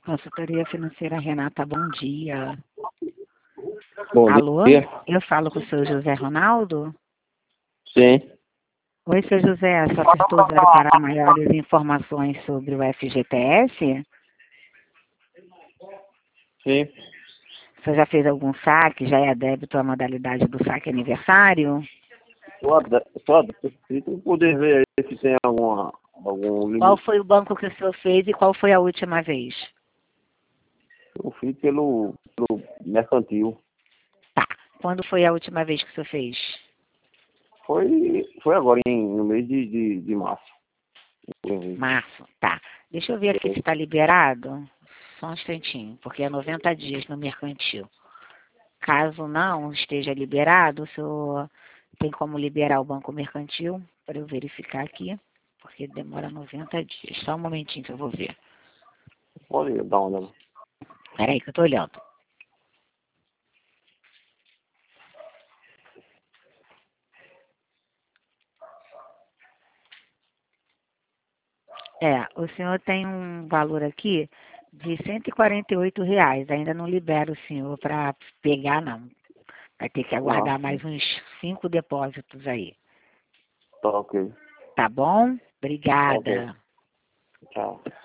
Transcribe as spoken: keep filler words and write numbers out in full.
Consultoria Financeira Renata, bom dia. Bom Alô? dia. Eu falo com o seu José Ronaldo? Sim. Oi, seu José, só apertou zero para maiores informações sobre o F G T S? Sim. Você já fez algum saque? Já é débito a modalidade do saque aniversário? Só, só se tu poder ver aí se tem alguma, algum limite. Qual foi o banco que o senhor fez e qual foi a última vez? Eu fiz pelo, pelo mercantil. Tá. Quando foi a última vez que o senhor fez? Foi, foi agora, em, no mês de, de, de março. Março. Tá. Deixa eu ver aqui se está liberado. Só um instantinho, porque é noventa dias no mercantil. Caso não esteja liberado, o senhor tem como liberar o banco mercantil? Para eu verificar aqui, porque demora noventa dias. Só um momentinho que eu vou ver. Pode dar uma olhada. Peraí que eu estou olhando. É, o senhor tem um valor aqui de cento e quarenta e oito reais. Ainda não libera o senhor para pegar, não. Vai ter que aguardar Ah, mais uns cinco depósitos aí. tá ok. Tá bom? Tá ok. Obrigada. Tchau.